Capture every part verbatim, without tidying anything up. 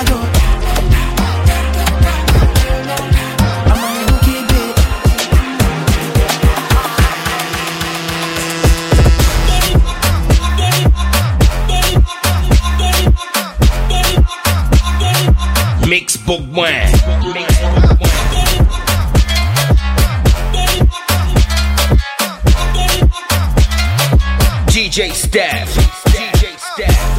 I go. Mix Bookman. D J Staff. D J Staff.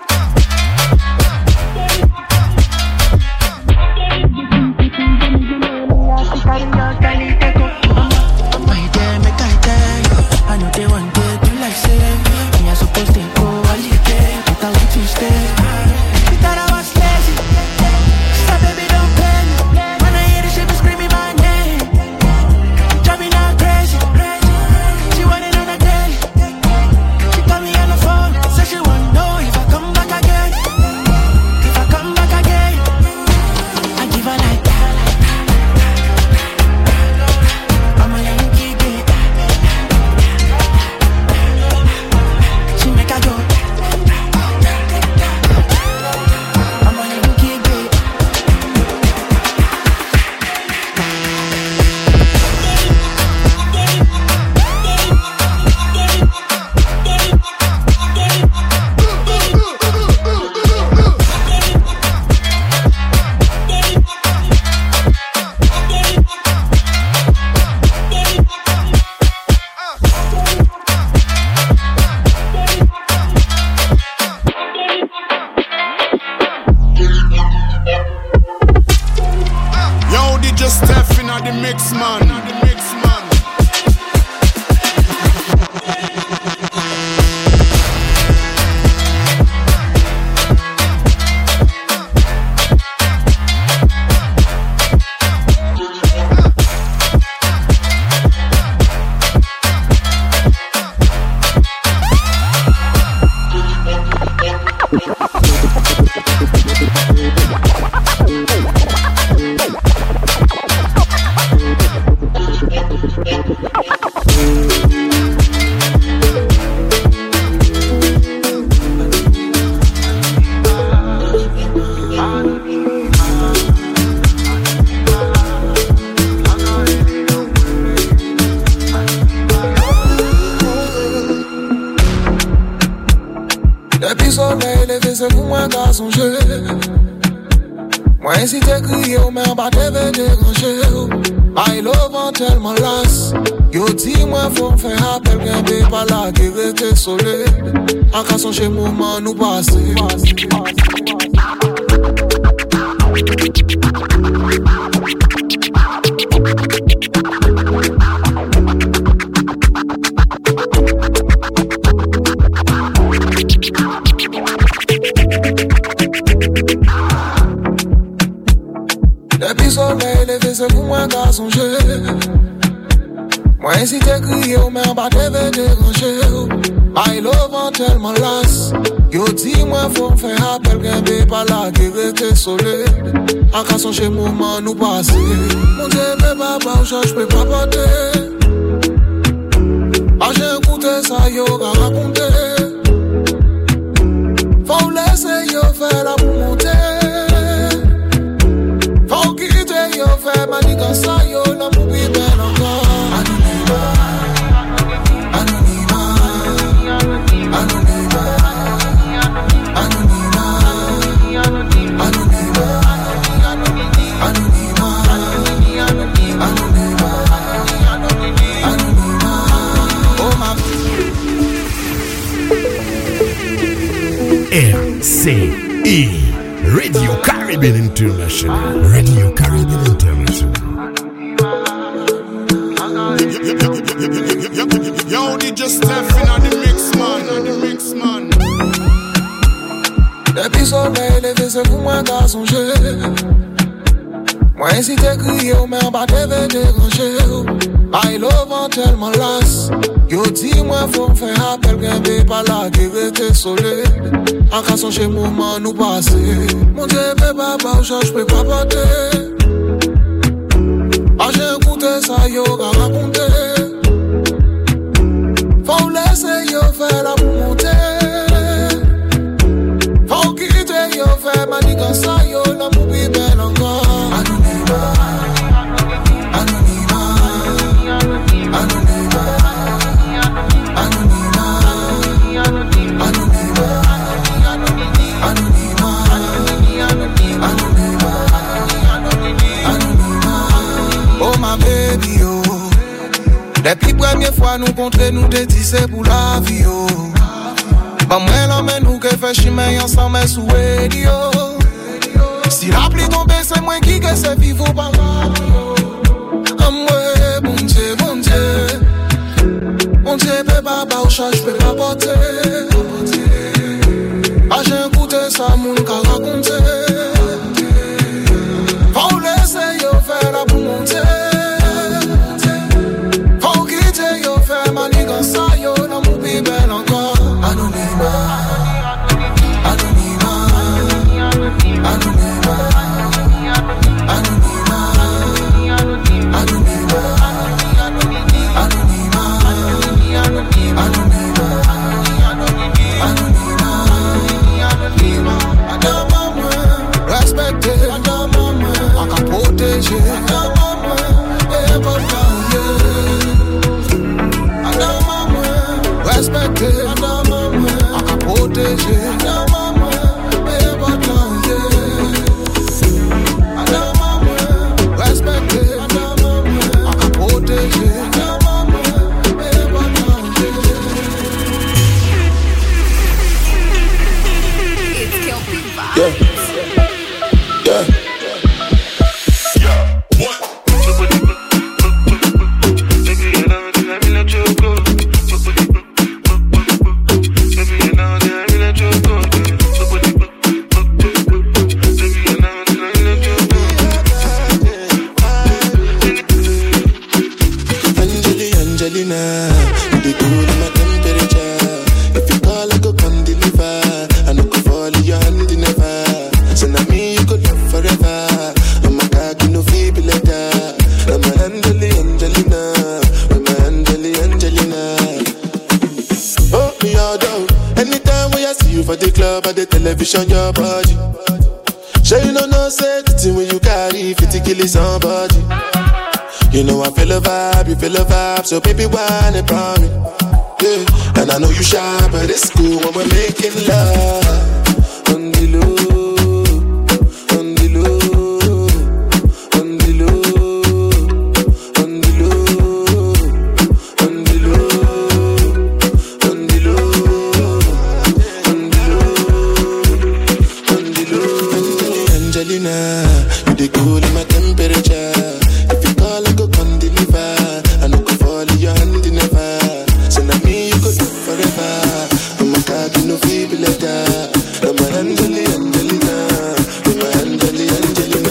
I know they want to do like say me I supposed to go a little bit without what you stay. You thought I was lazy, so baby don't play me. When I hear the shit be screaming my name, driving her crazy. She want it on a daily. She call me on the phone, say she wanna know if I come back again. If I come back again, I give her like I'm a Yankee bitch. She make I go. I'm a Yankee bitch. Yo, they just step in at the mix, man. The mix, man. Depuis soleil levé, c'est pour moi qu'à songer. Moi si t'es crié ou même pas t'es dérangé. I love en tellement las. Yo dis-moi faut me faire appel qu'un bé pas là qui reste solide. En qu'à songer moment nous passer. Depuis soleil levé, c'est pour moi qu'à songer. Moi si t'es crié ou même pas t'es dérangé. I love en tellement las. Yo dis-moi faut me faire appel qu'un bé pas là qui reste solide. En qu'à songer moment nous passer. Mon Dieu mais papa je peux pas porter. Ah j'ai écouté ça yo qu'a raconté. Faut laisser yo faire la pour monter. Faut quitter yo faire manigance yo non pour vivre encore. Anonyma, anonyma, anonyma, anonyma, anonyma, anonyma, anonyma, anonyma. Oh ma R C E Radio Caribbean International. Radio Caribbean International. Yo, they just step in at the mix, man. The mix, man. Depuis soleil levé, c'est pour moi qu'à songer. Moi si t'es crié ou même pas t'es dérangé. I love en tellement las. Yo dis-moi faut me faire appel qu'un bé pas là qui reste solide. En qu'à songer moment nous passer. Mon Dieu mais papa je peux pas porter. Ah j'ai écouté ça yo qu'a raconté. Faut laisser yo faire la pour monter. Faut quitter yo faire ma maniganza yo la mubi belle encore. Anonyma, anonyma, anonyma, anonyma, anonyma, anonyma, anonyma. Oh ma baby oh. Depuis première fois nous rencontrer nous te dit c'est pour la vie oh. Bah moi l'emmène nous que fait chemin ensemble sous radio. Si la pluie tombe c'est moi qui que c'est vivre par là. Ah moi bon Dieu bon Dieu. Bon Dieu peut pas bah au chat je peux pas porter. Ah j'ai écouté ça mon cas raconter. Faut laisser yo faire la pour monter. Faut quitter yo faire maniganza yo la moubi belle encore. Anonyma, anonyma, anonyma, anonyma, anonyma, anonyma, anonyma, anonyma, anonyma. Adama moi, respecté, Adama moi, à qu'à protéger, Adama moi, et pas yeah. Adama moi, respecté, Adama moi, à qu'à protéger, Adama moi, et pas yeah. Adama moi, respecté, Adama moi, à qu'à protéger, Adama moi, et pas yeah. Yeah, yeah. Angelina, you dey cool my temperature. If you call, I go come deliver. I no go fall in your hand never. So now me you go love forever. I'm a cocky no feeble like that. I'm a Angeli Angelina, I'm a Angeli Angelina. Oh me all down. Anytime when I see you for the club or the television, your body. Sure you know no say the thing when you carry fifty kill somebody. You know I feel a vibe, you feel a vibe, so baby whine about me. Yeah, and I know you shy, but it's cool when we're making love. On the low, on the low, on the low, on the low, on the low, on the low, on the low, on the low. Angelina, you dey cool in my temperature. If you call, I go come deliver. I no go fall in your hand never. So now me you go do forever. I'm a cocky no feeble like that. I'm a Angeli Angelina, I'm a Angeli Angelina.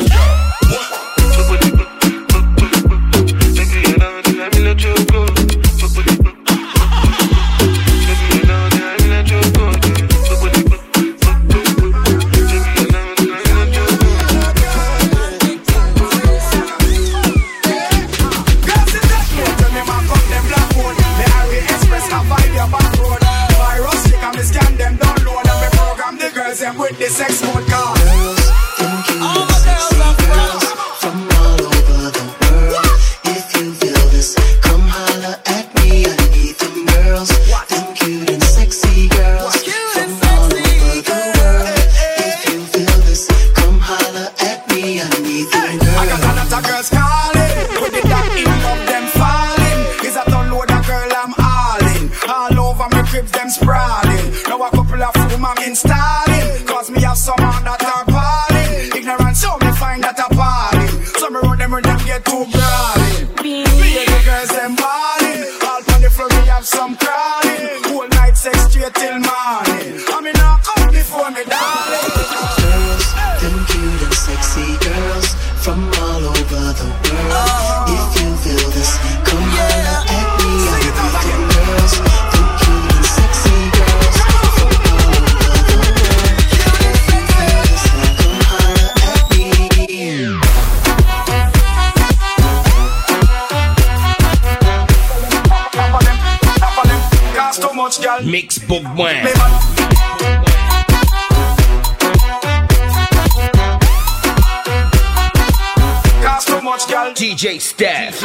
With the sex mode car. Girls, them cute and sexy girls from all over the world. If you feel this, come holler at me. I need them girls, them cute and sexy girls from all over the world. If you feel this, come holler at me. I need them girls. I got a lot of girls calling, with the dark in of them falling. Is that download a girl I'm all in. All over my cribs them sprawling. Now a couple of room I'm installing. Cause me have some on that are partying. Ignorant so me find that a party. So me run them when them get too brawling. Me the girls them balling. All on the floor me have some crawling. Whole night sex straight till morning. I mean I come before me darling. Girls, them cute and sexy girls from all over the world. If you feel this, come holler at me. I need them girls, them cute and sexy girls from all over the world. If you feel this, come holler at me. Cost too much, girl. Mix Book One. D J Steph.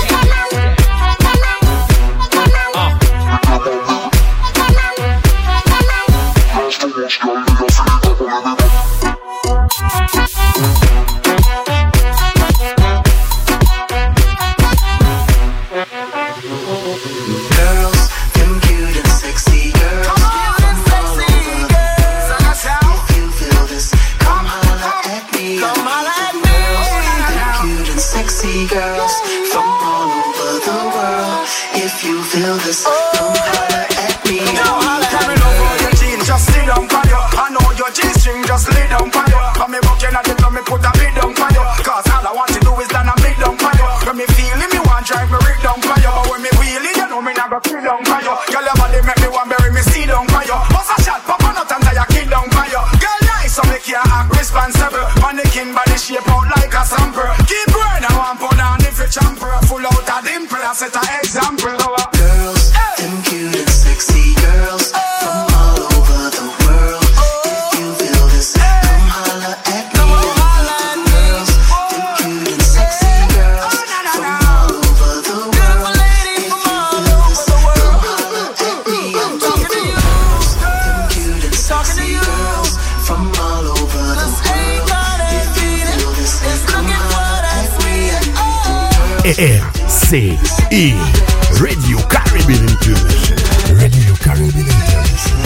Girls from all over the world. If you feel this, come holler at me. Coming over your jeans, just lay down for you. I know your G-string, just lay down for you. Come me walking at the club, me put a beat down for you. Cause all I want to do is land a beat down for you. When me feeling, me want drive me rig down for you. But when me wheeling, you know me not go kill down for you. Girl, your body make me want bury me see down for you. Bust a shot, pop a nut and tie a kid down for you. Girl, nice, so me can't act responsible. Mannequin body shape out like a sample. Keep going, I want put on if you champer. Full out a dimple, I set an example. Girls, them cute and sexy girls from all over the world. If you feel this, come holler at me. Girls, them cute and sexy girls from all over the world. If you feel this, come holler at me. I'm talking to you. Them cute and sexy girls from all over the world. If you feel this, come holler at me. R C E Radio Caribbean International. Radio Caribbean International.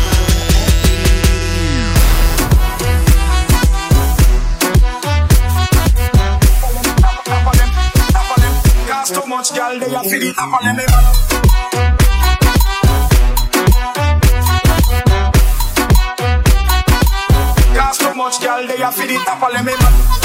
Cause too much girl, they are feeling up on them. Cause too much girl, they are feeling up on them.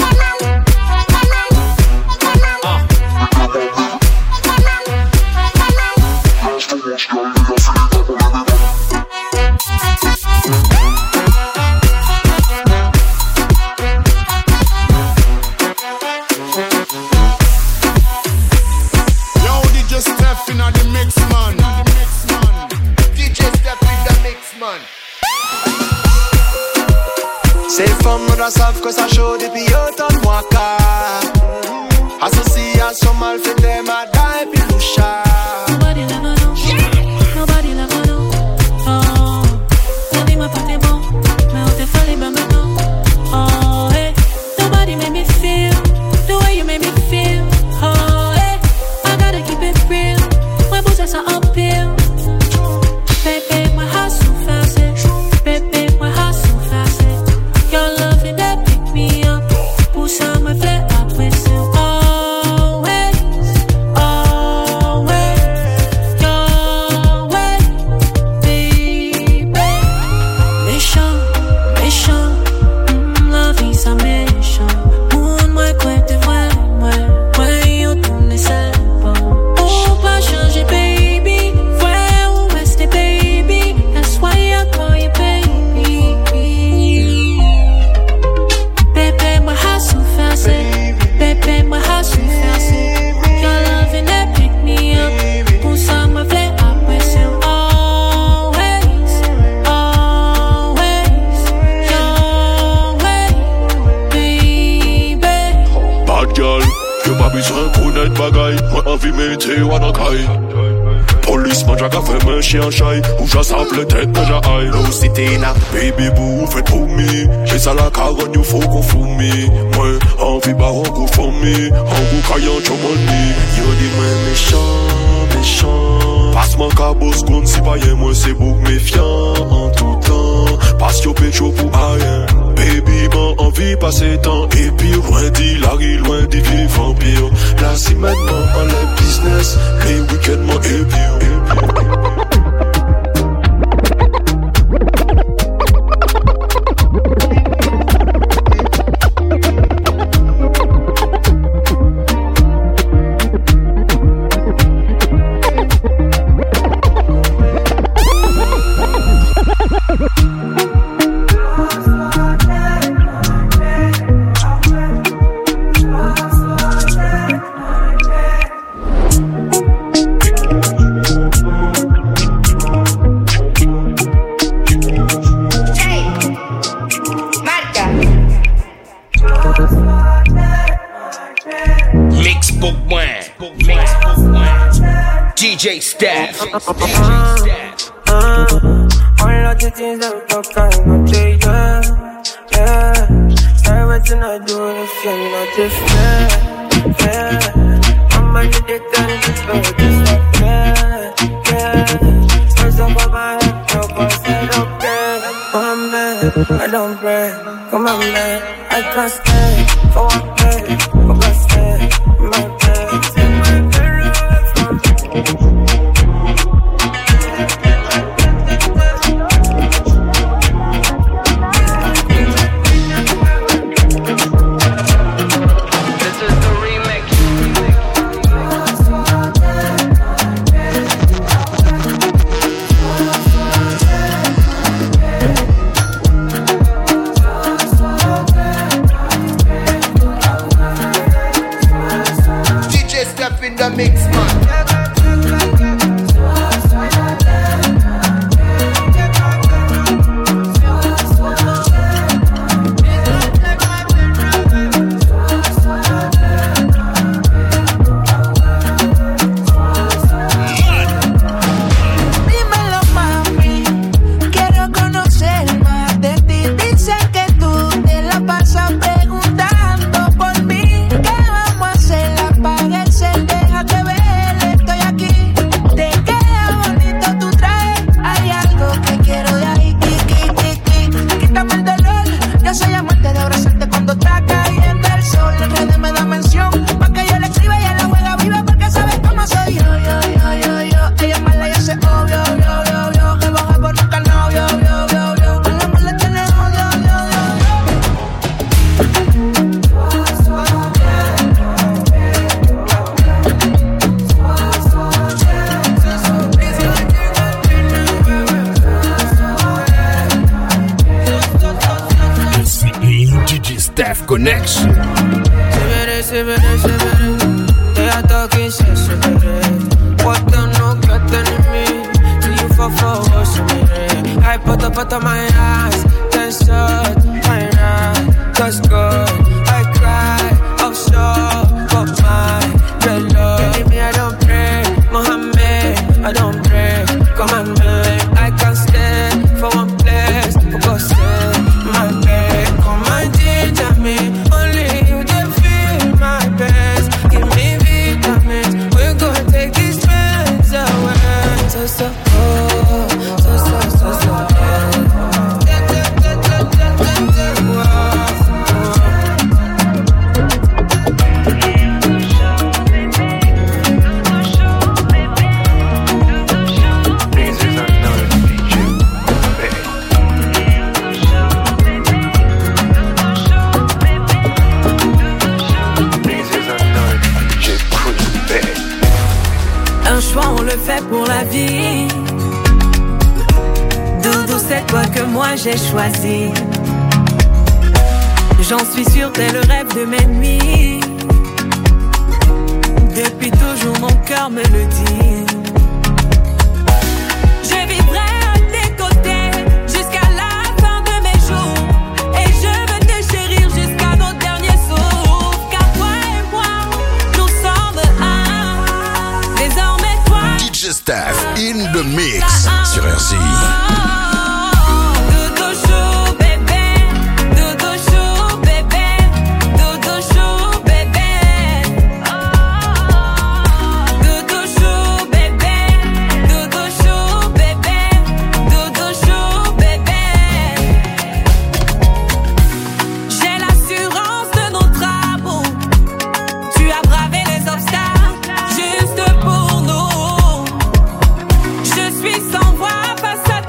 Ces femmes-là savent que ça chaud depuis autant de mois car association mal faite des madame et puis loucha. Nobody never know, nobody never know. Oh, t'as dit ma part est bon, mais on t'est fallu ben maintenant. Oh, hey, nobody made me feel the way you made me feel. Oh, hey, I gotta keep it real. My boots are uphill. Baby, my heart's so fast. Baby, my heart's so fast. Your love and that pick me up. Push on my feet up with you. Always, always, your way, baby. Mission, mission, mm, love is a mission. Moon, moi, quoi, t'es vrai, moi, moi, yo, tourne ça. Oh, pas changer, baby. Vrai ou rester, baby. That's why I call you baby. Baby, my heart's so fast. Baby, my heart's so fast. Your loving that pick me up. Push on my flare up with you. Always, always, your way, baby. Bad girl, y'a pas besoin pour n'être bagaille. Moi envie mettre wanakai. Police man jaga fait un chien chai. Ou j'assape le tête que j'aille. Low city na baby boo fait pour me. J'ai ça la carogne you faut qu'on fume me. Moi envie baron go for me. En go caillant your money. Yo dis moi méchant, méchant. Passe mon cabos gon si pas y'a moi c'est beaucoup méfiant. En tout temps. Passe yo pécho pour rien. Baby bon envie passer temps. Et puis loin dit Larry, loin des vieux vampires. Là si maintenant on le business. Les week-ends moi et puis J Steph. Uh, all of the things that we talk, I know they, yeah, yeah. Say everything I do, if you're not different, yeah. I'm on the day, turn to go, just like, yeah, yeah. First up on my head, no boss, I don't care. I'm mad, I don't pray, come on, man. I can't stay for one day, for God stay, my bed, take my bed from me. In the mix, man. Dímelo, mami, quiero conocer más de ti. Dicen que tú te la pasas preguntando por mí. ¿Qué vamos a hacer? Apaga el cel, déjate ver, estoy aquí. Te queda bonito tu traje, hay algo que quiero de ahí. Quítame el dolor, yo soy amante de abrazarte cuando está cayendo el sol. En redes me da mención, pa' que yo le escriba y ella juega viva porque sabes cómo soy yo, yo, yo, yo, yo. Ella es mala y hace obvio, obvio, obvio, obvio. Que baja por nunca novio, obvio, obvio, obvio. A la mala tiene odio, odio, odio. D J Steph Connection. Severe, severe, severe. They are talking shit, severe. What the no got enemy? Do you fall for us, severe? I put up out of my eyes, then shut my eyes. Cause good, I cry, I'm sure, but my red love. Believe me, I don't pray, Mohammed, I don't pray. Come on, man, I can't stand for one place, for God's sake, my bed. Come and ginger me, only you can feel my best. Give me vitamins, we're gonna take these friends away. So, so, oh, so, so, so, so, oh. Un choix on le fait pour la vie. Doudou, c'est toi que moi j'ai choisi. J'en suis sûre, t'es le rêve de mes nuits. Depuis toujours mon cœur me le dit. Je vivrai à tes côtés jusqu'à la fin de mes jours. Et je veux te chérir jusqu'à nos derniers souffles. Car toi et moi, nous sommes un. Désormais toi D J Steph in the mix sur R C I. Doudou chou bébé, doudou chou bébé, doudou chou bébé. Doudou chou bébé, doudou chou bébé, doudou chou bébé. J'ai l'assurance de notre amour. Tu as bravé les obstacles juste pour nous. Je suis sans voix face à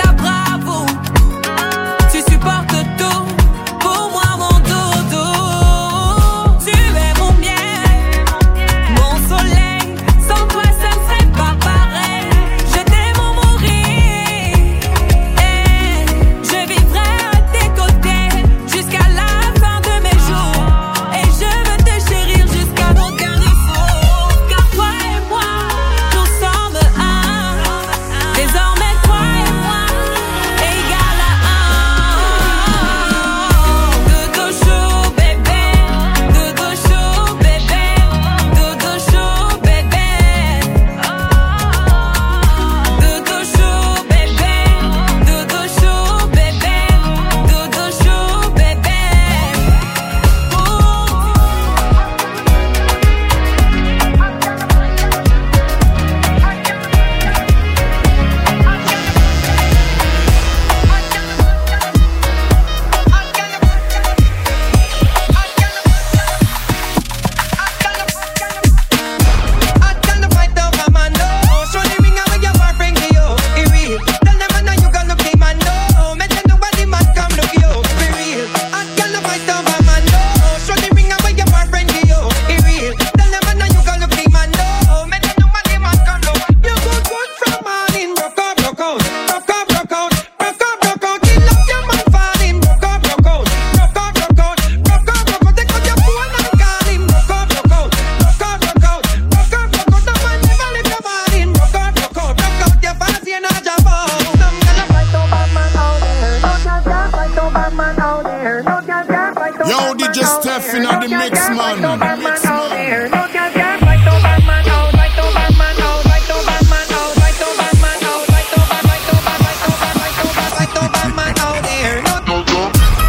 Steph in the mix, man. No girl can fight over man out, fight over man out, fight over man out, fight over man out, fight over, fight over, fight over, fight over, fight over man out there. No girl.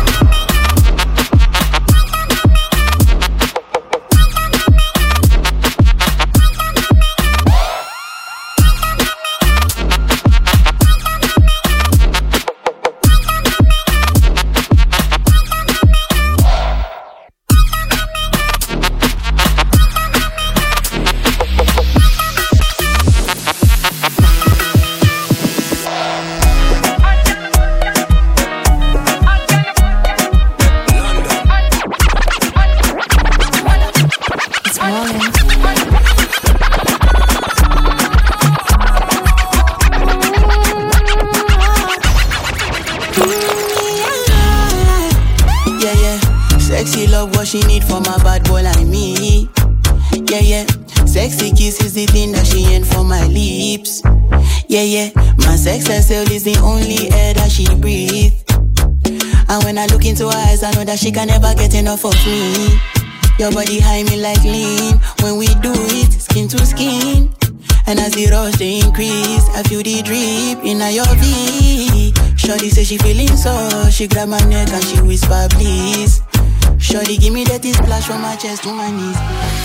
She need from a bad boy like me. Yeah, yeah. Sexy kiss is the thing that she ain't for my lips. Yeah, yeah. My sex herself is the only air that she breathe. And when I look into her eyes, I know that she can never get enough of me. Your body high me like lean. When we do it, skin to skin. And as the rush they increase, I feel the drip in your V. Shorty say she feeling so. She grab my neck and she whisper please. Shorty give me that splash from my chest to my knees.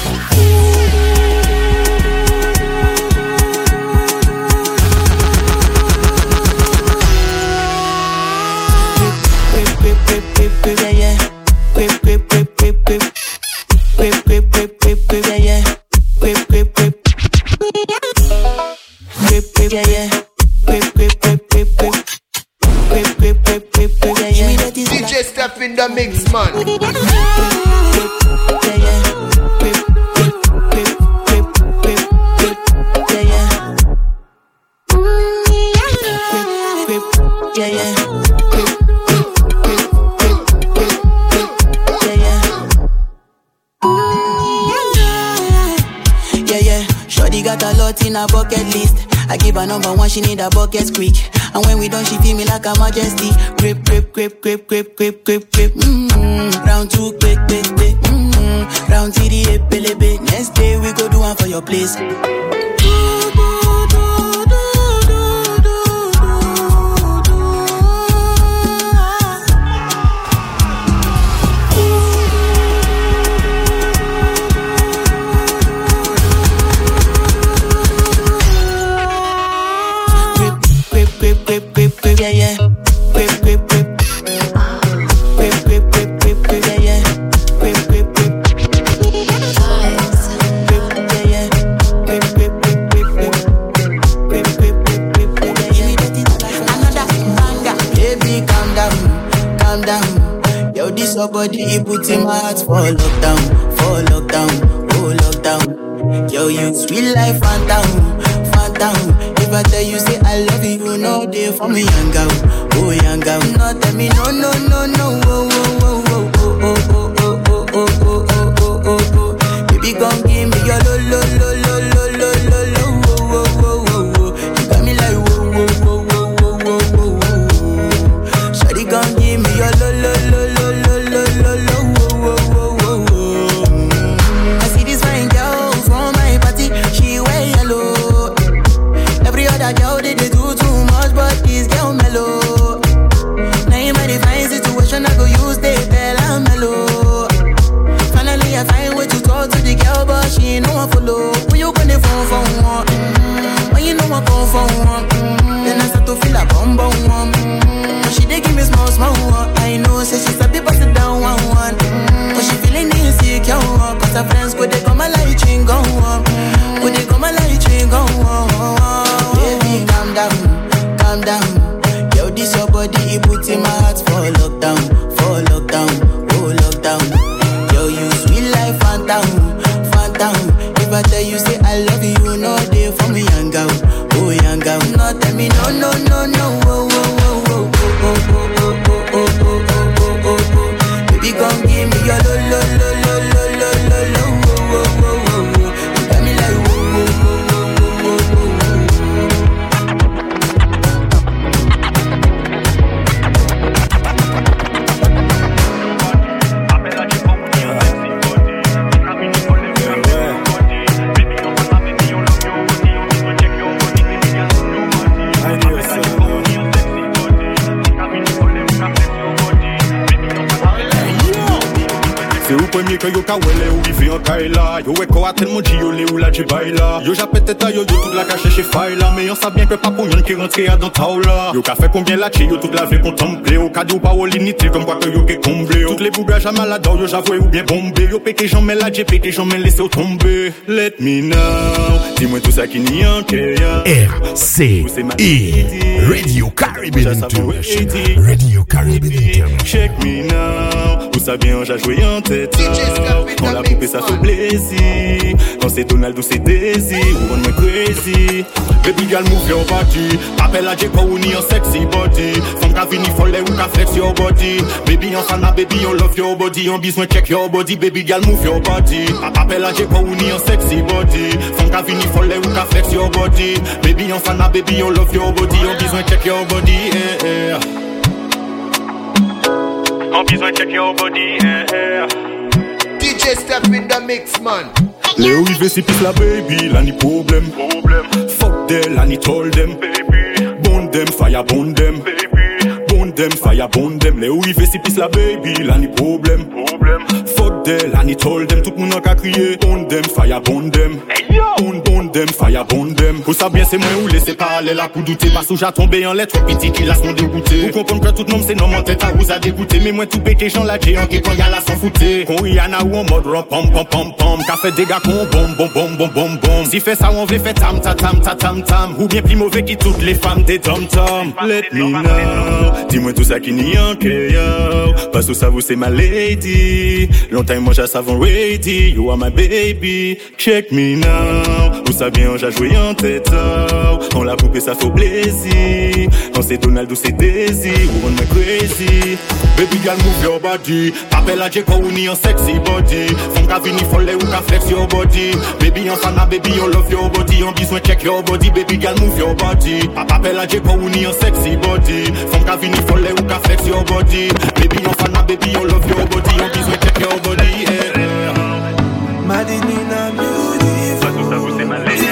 Grip, grip, grip, grip, grip, yeah, yeah. Grip, grip, grip, grip, grip. Grip, grip, grip, grip, grip, yeah, yeah. Grip, grip, grip. Grip, grip, yeah, yeah. Grip, grip, grip, grip, grip. Grip, grip, grip, grip, grip, yeah, yeah. D J Steph in the mix, man. Yeah, yeah. Yeah, yeah. Shorty got a lot in her bucket list. I give her number one, she need a bucket quick. And when we done, she feel me like a majesty. Grip, grip, grip, grip, grip, grip, grip, grip. Mm-hmm. Round two, quick, quick, quick. Mm-hmm. Round three, epelebe. Next day we go do one for your place. Yeah, yeah. Grip, grip, grip. Grip, grip, grip, grip, grip. Yeah, yeah. Grip, grip, grip. Grip, yeah, yeah. Grip, grip, grip, grip, grip. Grip, grip, grip, grip, grip. Yeah, yeah. Another banger. Baby, calm down, calm down. Yo, this your body, it puts in my heart for lockdown, for lockdown, oh lockdown. Yo, you sweet life, phantom, phantom. If I tell you, say I love you, you know they for me, young girl, oh young girl. No, tell me no, no, no, no, oh, oh, oh, oh, oh, oh, oh, oh, oh, oh, oh, oh, oh, oh. Baby, come give me your lo, lo, lo, lo, lo, lo, lo, lo, oh, oh, oh, oh, oh. You got me like whoa, whoa, whoa, whoa, whoa, whoa, whoa. Shawty, come give me your lo, lo, lo, lo, lo, lo, lo, lo, oh, oh, oh, oh, oh. I see this fine girl from my party, she wear yellow. Every other girl they, they do too much, but this girl mellow. Now in my divine situation, I go use they tell I'm mellow. Finally I find way to talk to the girl, but she ain't no one follow. When you gonna phone for one? Mm-hmm. When you know I come for one? Mm-hmm. Then I start to feel a bum bum one. Mm-hmm. But she they give me small small one. I know, say she's a bit pass it down one one. Mm-hmm. But she feeling insecure, cause her friends go they come a light ring go on. Go they come a light ring go on. Baby, calm down, calm down. Yo, this your body, it puts in my heart for lockdown, for lockdown, oh lockdown. Yo, you sweet life, phantom, phantom. If I tell you, say I love you, you know they for me, young girl, oh young girl. No, tell me no, no, no, no, oh, oh, oh, oh, oh, oh, oh, oh, oh, oh, oh, oh, oh. Baby, come give me your lo, lo, lo, lo, lo, lo, lo, lo, oh, oh, oh, oh, oh. You got me like whoa, whoa, whoa, whoa, whoa, whoa, whoa. C'est au premier que yo ka wele ou rive en Kaila. Yo weko a tellement dit yo le ou la jibaila. Yo j'appelle tête à yo yo toute la cache chez Faila. Mais on sait bien que pas pour yon qui rentre à dans taula. Yo ka fait combien la chi yo toute la vie contemplé. Au cadeau pas au l'inutile comme quoi que yo qui comblé. Toutes les bougages à malade yo j'avoue ou bien bombé. Yo pété j'en mets la j'ai pété j'en mets laissé au tomber. Let me know. Dis-moi tout ça qui n'y a qu'un. R C I Radio Caribbean International. Radio Caribbean International. Check me now. Vous savez on j'ai joué en tête. Quand la poupée ça fait plaisir. Quand c'est Donald ou c'est Daisy ou on me crazy. Baby girl move your body. Appelle à Jeko ou ni en sexy body. Femme ka vini folle ou ka flex your body. Baby on sana baby on love your body. On besoin check your body. Baby girl move your body. Appelle à Jeko ou ni en sexy body. Femme ka vini folle ou ka flex your body. Baby on sana baby on love your body. On besoin check your body. Eh, eh. On besoin check your body. Eh, eh. D J Step in the mix, man. Léo il veut si pisse la baby, là ni problème. Fuck them, là ni told them. Bond them, fire bond them. Bond them, fire bond them. Léo il veut si pisse la baby, là ni problème. Fuck them, là ni told them. Tout le monde a qu'à crier. Bond them, fire bond them. Bond, bond them, fire bond them. Pour ça bien c'est moi ou laisser parler la coup douter. Parce que j'ai tombé en lettres, petit qui la sont dégoûtés. Vous comprenez que tout le monde c'est non en tête à vous a dégoûté. Mais moi tout pété j'en la géant qui quand y'a la s'en fouté. Qu'on Rihanna ou en mode rom pom pom pom pom. Qu'a fait des gars qu'on bom bom bom bom bom bom. Si fait ça on veut fait tam ta tam ta tam tam. Ou bien plus mauvais qui toutes les femmes des tom tom. Let me know. Dis-moi tout ça qui n'y a que yo. Parce que ça vous c'est ma lady. Longtemps moi j'ai savon ready. You are my baby. Check me now. Vous savez on j'ai joué en tête. Quand la poupée ça fait plaisir. Quand c'est Donald ou c'est Daisy ou on me crazy. Baby girl move your body. Appelle à Jeko ou ni en sexy body. Femme ka vini folle ou ka flex your body. Baby on sana baby on love your body. On besoin check your body. Baby girl move your body. Appelle à Jeko ou ni en sexy body. Femme ka vini folle ou ka flex your body. Baby on sana baby on love your body. On besoin check your body. Yeah, yeah. Madinina beautiful. Tout ça vous c'est ma lady.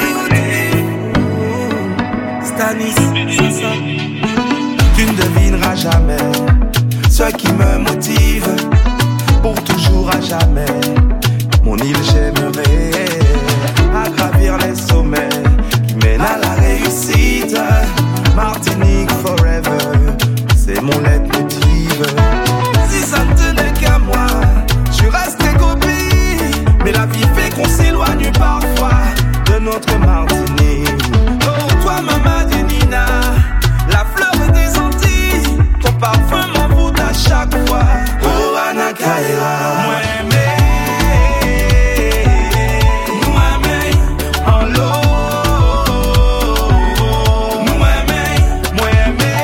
Stanis, c'est ça. Tu ne devineras jamais ce qui me motive pour toujours à jamais. Mon île j'aimerais à gravir les sommets qui mènent à la réussite. Martinique forever, c'est mon leitmotiv. Si ça ne tenait qu'à moi, je restais copie. Mais la vie fait qu'on s'éloigne parfois de notre Martinique. Oh toi ma Madinina, la fleur des Antilles, ton parfum m'envoûte à chaque fois. Oh Anakaira, moi aimé, nous aimé, en l'eau. Nous aimé, moi aimé,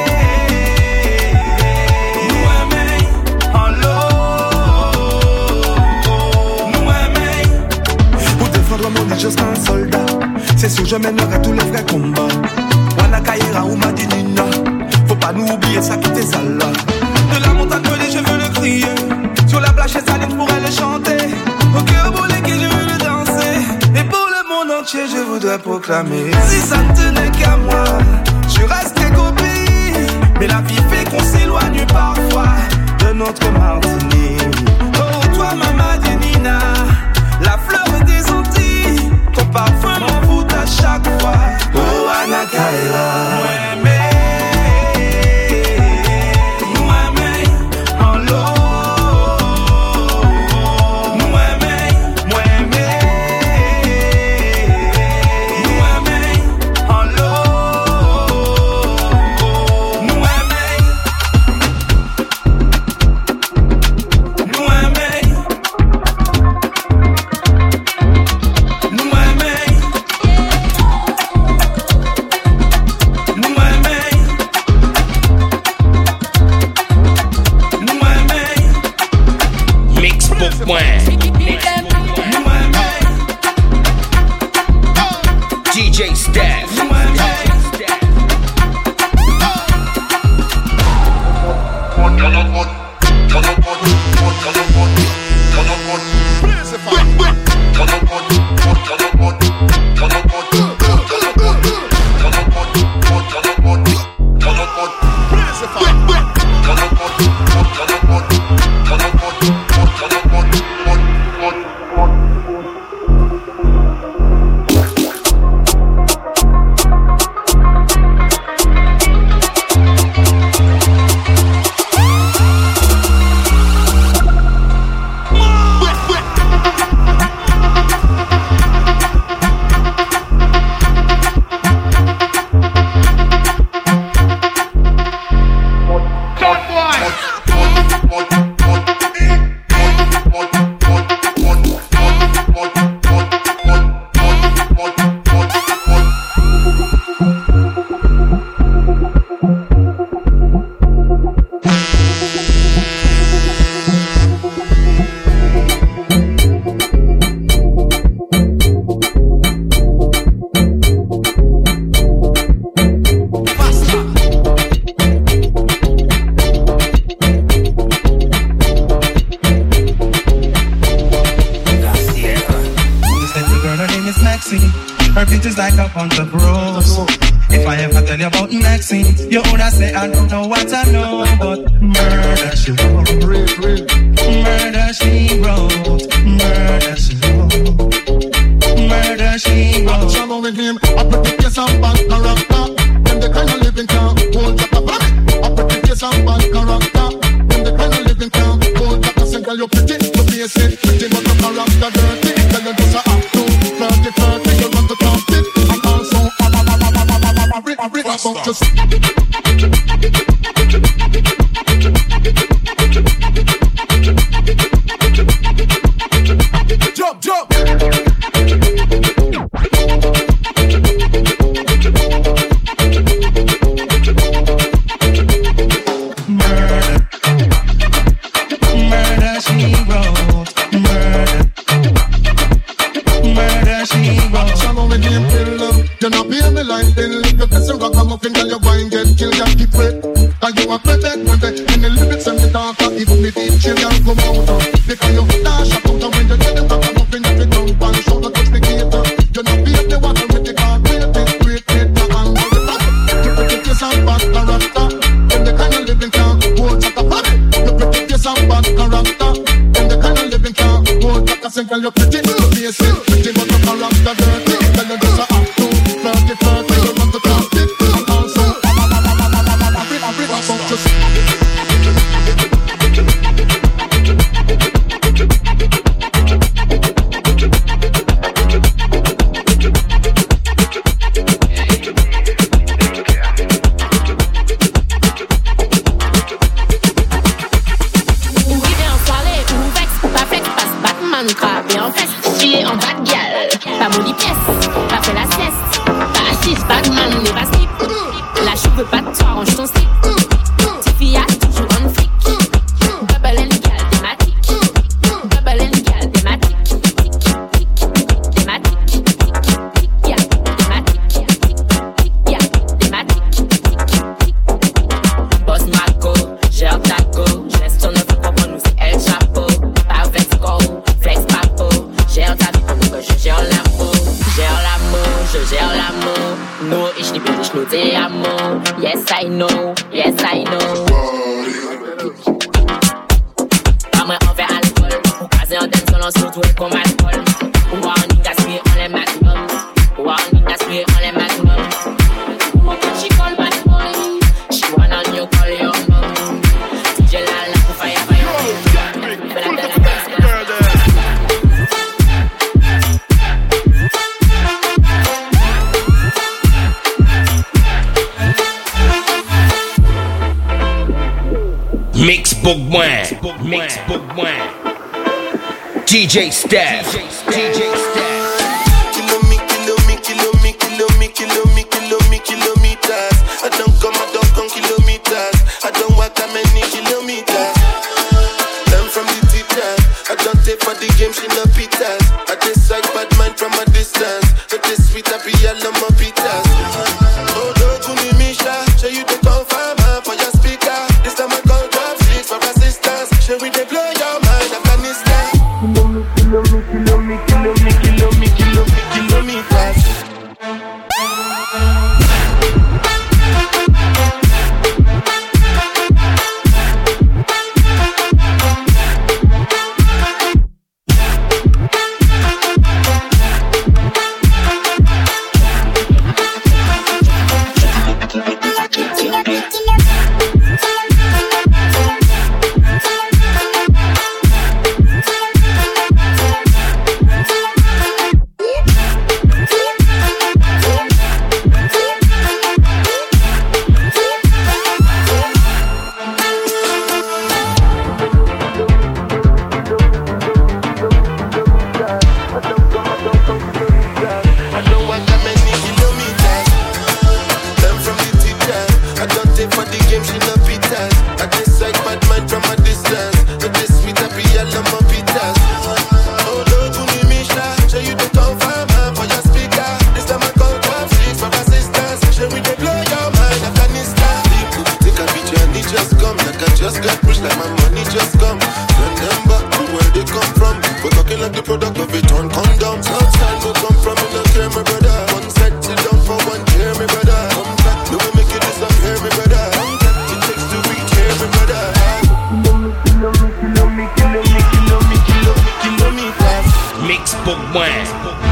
nous aimé, en l'eau. Nous aimé, pour défendre mon île je serai un soldat. C'est sûr je mènerai tous les vrais combats. Wanakaira ou Madinina, faut pas nous oublier ça qui t'est sale. De la montagne pelée je veux le crier. Sur la plage saline je pourrais le chanter. Au cœur brûlé que je veux le danser. Et pour le monde entier je voudrais proclamer. Si ça ne tenait qu'à moi, je restais copie. Mais la vie fait qu'on s'éloigne parfois de notre Martinique. Oh toi ma Madinina, la fleur des Antilles, ton parfum m'envoûte à chaque fois. Oh Anakaira, moi aimé, nous aimé, en l'eau. Nous aimé, moi aimé, nous aimé, en l'eau. Nous aimé, nous aimé, nous aimé. D J Steph. Her feet is like a bunch of roses. If I ever tell you about Maxine, you woulda say I don't know what I know, but murder she wrote, murder she wrote, murder she wrote, murder she wrote. Shallow with him, I put the case on bad character. Them the kind of living town, hold up a vomit. I put the case on bad character. Them the kind of living town, hold up a single. You pretty, you face it, pretty but the character dirty. Tell you just a act to thirty thirty, you want to count it, and also a ba ba ba ba ba ba ba ba ba ba about just. Jump, jump. You not pay me like bill. You get some rock, I'm up in your wine, get killed, and keep wet. And you are protect, protect. In the lyrics and the darker, even me deep chill, and come out. Because you dash up out when you get them back, I'm up in the dump and shoulder touch the gator. You not pay the water with the car, great, great, great, great, and the back. You protect yourself, bad character. In the kind of living can hold at a party. You protect yourself, bad character. In the kind of living can hold at a single. You're pretty, you face it, pretty, but the character dirty. Tell you just a act to thirty thirty, you want to count it, and also ba ba ba ba ba ba ba ba ba ba ba ba just. Mix Bookman, Mix Bookman, D J Steph, D J Steph. Kilo me, kilo me, kilo me, kilo me, kilo me, kilo me, kilometers. I don't come, I don't come kilometers. I don't walk that many kilometers. Learn from the teacher. I don't take for the game, she no pitas. I decide bad mind from a distance. But this sweet, I be all on my pitas. Oh, don't you need me, Sha? Show you the confirm for your speaker. This time I call drop six for assistance. Show we they blow your mind, Afghanistan. Kilo me, kilo me, kilo me, kilo me, kilo me, kilometers. Mix Bookman.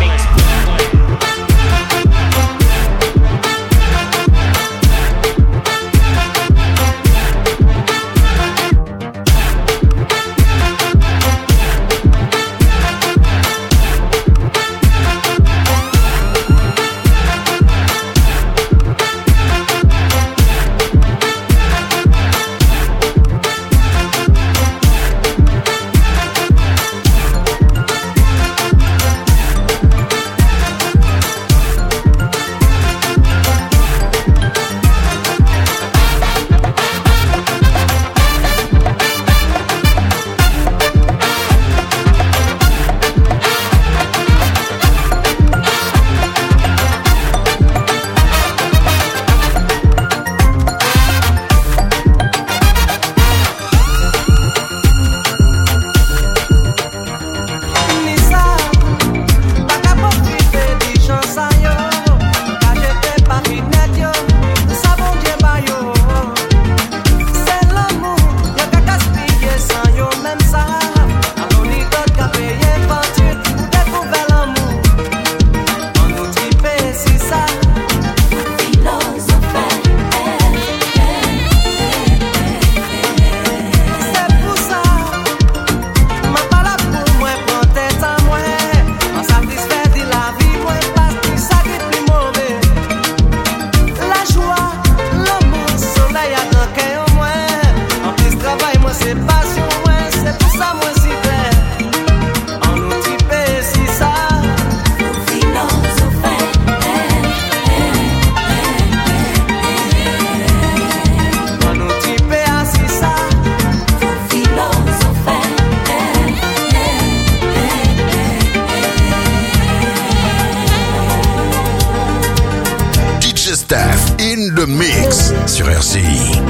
In the mix sur R C I.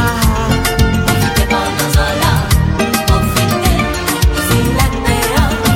Profitez,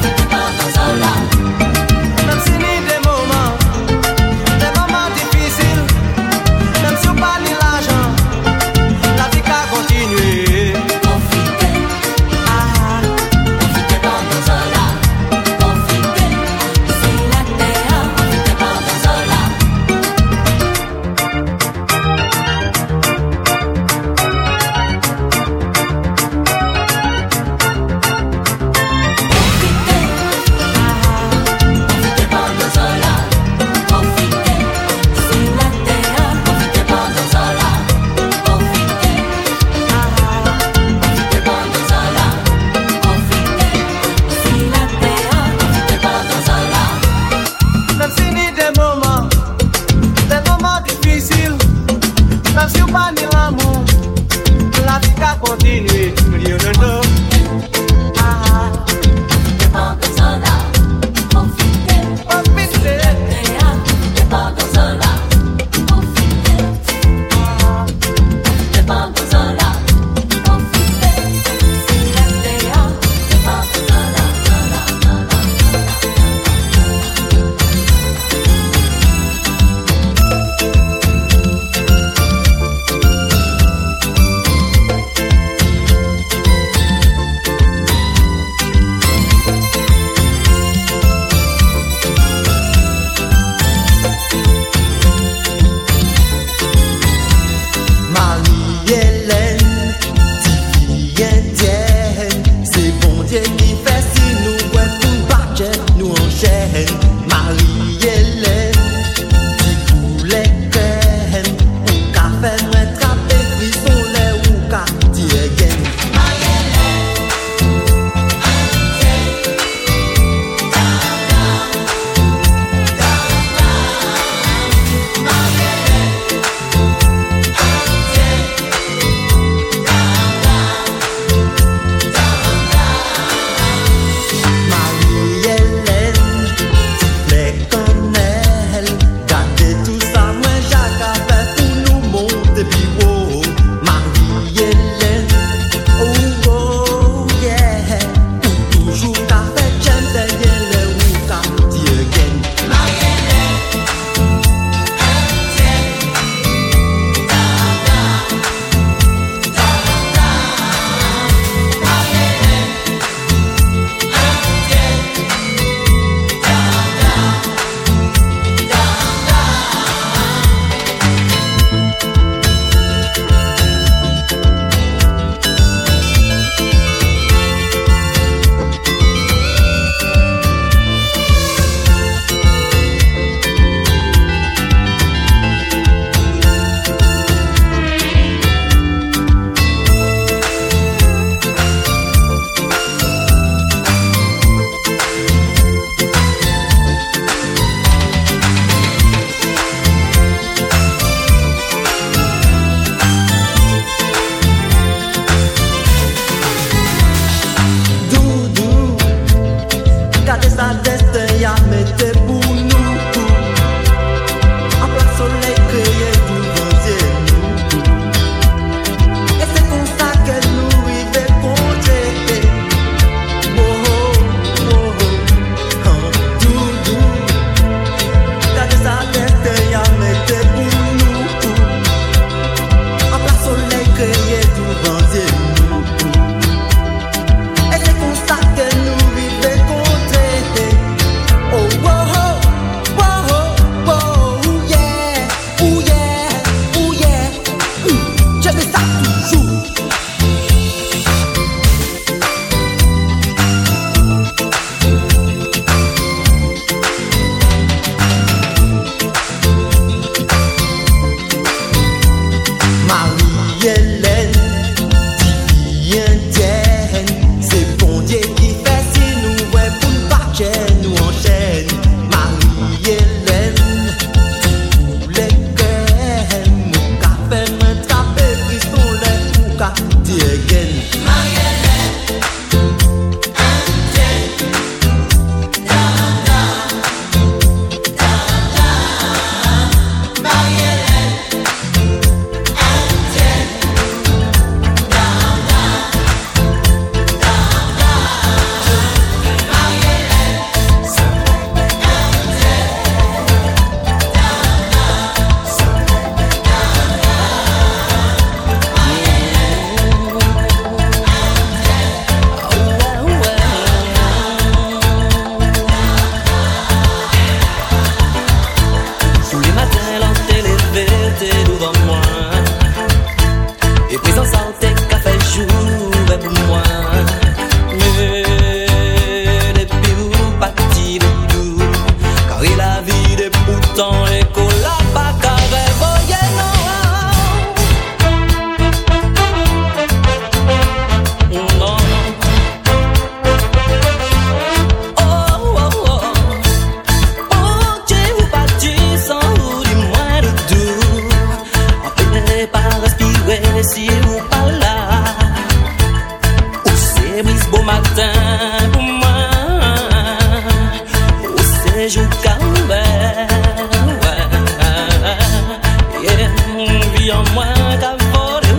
sans moi qu'à voler.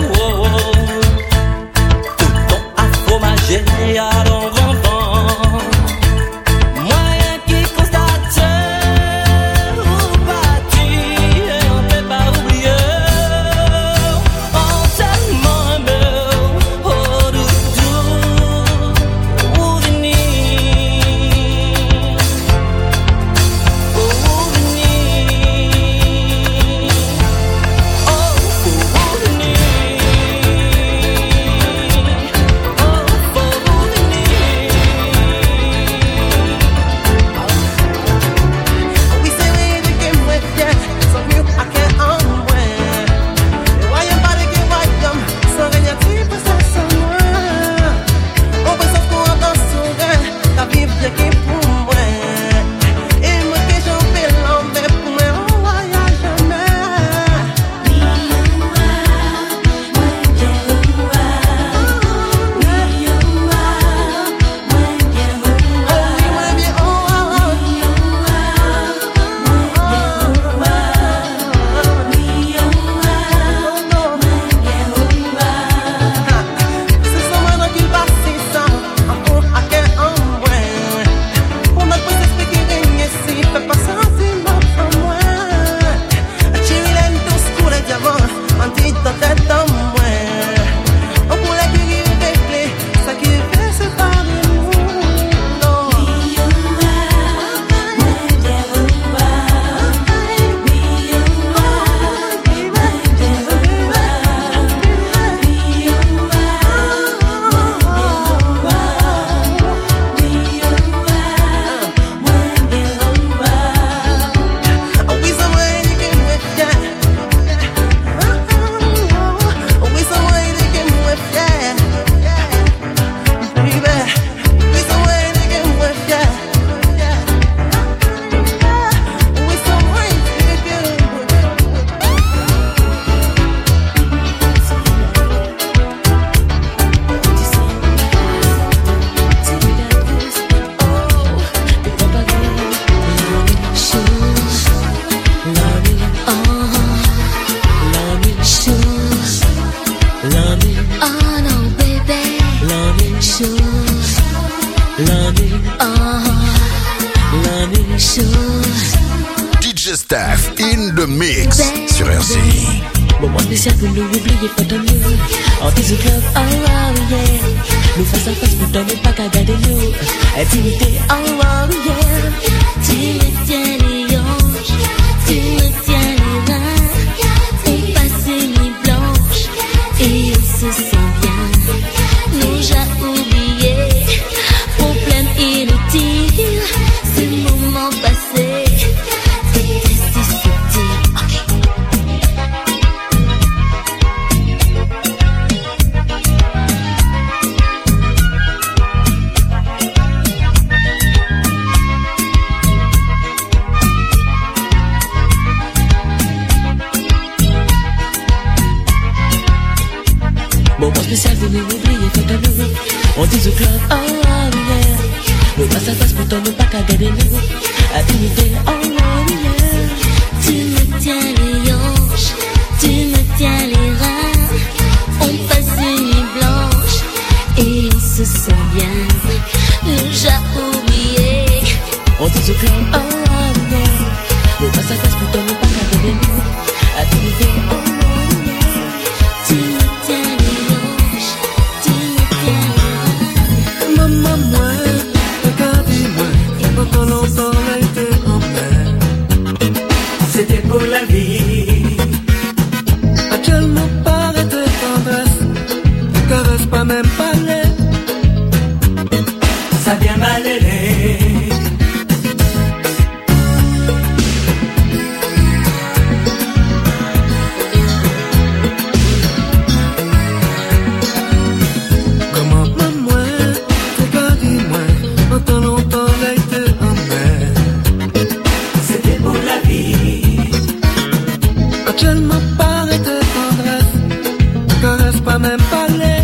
Tout ton afro magé à l'enfant. Moi qui constate ou parti et on peut pas oublier. On tellement aimé, oh doudou, où venir, où venir, oh où venir, oh où We say we the game with ya, so you I can't unwind. Why you body get white them, so when you keep us as someone. Always up for us to get, la vie bien qui pour moi. Et moi que j'en fais l'homme pour moi, on voyage jamais. C'est ça maintenant qu'il passe, c'est ça. Encore à quel endroit? Pour notre puisse expliquer rien ici, fais pas sentiment pour moi. Chérie, l'aime tout ce qu'on est diamant, en dit ta tête en moi. On pourrait guérir avec les, ça qui fait c'est pas de nous, non. We somewhere you can whip ya. We somewhere you can whip ya. Baby, we somewhere you can whip ya. We somewhere you can Oh no, baby. Love you, sure. Love you, oh. Love you, sure. D J Steph in the mix sur R C I. Moment spécial pour nous oublier, faut tant mieux. En dix au club, oh oh yeah. Nous face à face, pour donner pas qu'à garder nous. Intimité, oh oh yeah. Tu me tiens les hanches, tu me tiens les reins. On passe une nuit blanche et on se sent bien. Nous j'ai oublié, problème inutile. Ce moment passé, c'était si subtil. Moment spécial, vous nous oubliez, faites un nouveau. On dit au club, oh oh yeah. Nous passe à face, pourtant nous pas qu'à garder nous. Intimité, oh oh yeah. Tu me tiens les hanches, tu me tiens les reins. On passe une nuit blanche et on se sent bien. Nous j'ai oublié. On dit au club, oh oh yeah. Nous passe à face, pourtant nous pas qu'à garder nous. Intimité, oh oh yeah. Tu me tiens les hanches, tu me tiens les reins. Maman, moi, regardez-moi, longtemps, longtemps, a été en mer. C'était pour la vie. Actuellement, pas de tendresse, ne caresse pas même parler. Ça vient mal aider. Comment, maman, regardez-moi, longtemps, longtemps, a été en mer. C'était pour la vie. Actuellement, pas de tendresse, ne caresse pas même parler.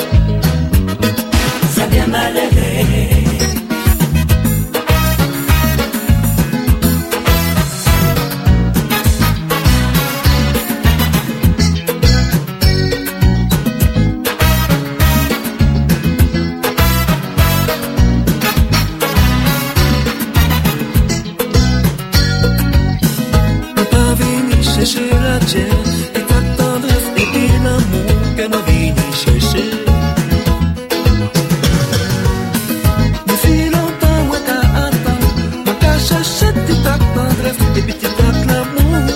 Ça vient mal aider. chercher la tienne et ta tendresse et puis l'amour que nous venons chercher. Mais si longtemps moi t'as attendu, moi t'as cherché toute ta tendresse et puis tu t'as l'amour.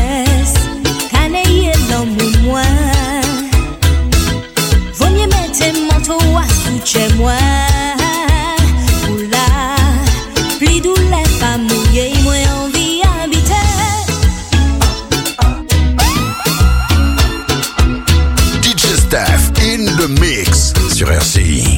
Vaut mieux mettre manteau à sous chez moi. Oula, plus doux les pas mouillé, moi envie habiter. D J Steph in the mix sur R C I.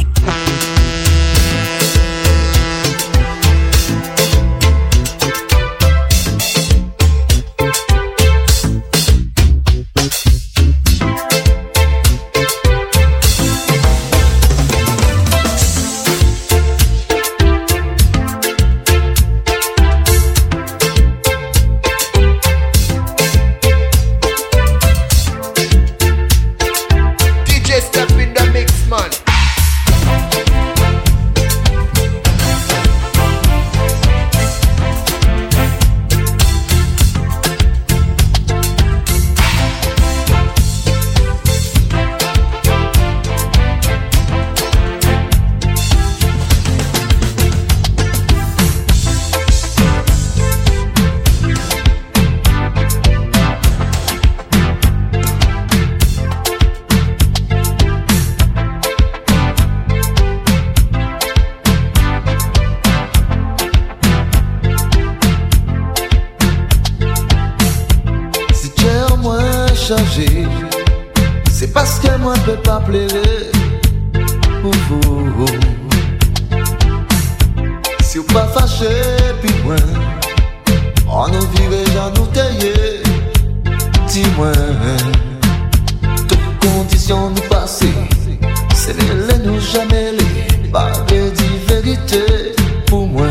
C'est parce que moi je peux pas plaire pour vous. Si vous pas fâché puis moi on nous vivait dans nous tailler. Dis-moi toutes conditions nous passer, c'est les nous jamais les pas de vérité pour moi.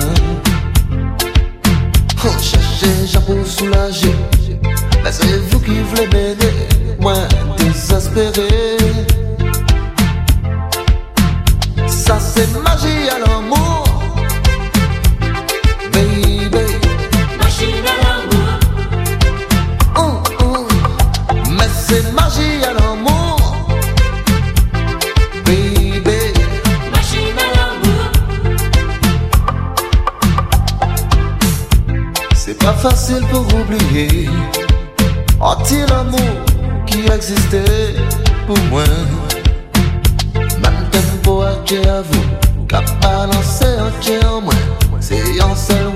On cherchait gens pour soulager, mais c'est vous qui voulez m'aider, moi désespéré. Ça c'est magie à l'amour, baby. Magie à l'amour. Oh, oh. Mais c'est magie à l'amour, baby. Magie à l'amour. C'est pas facile pour oublier anti-l'amour qui existait pour moi. Même tempo à à vous, qu'à balancer un tien en moi. C'est un seul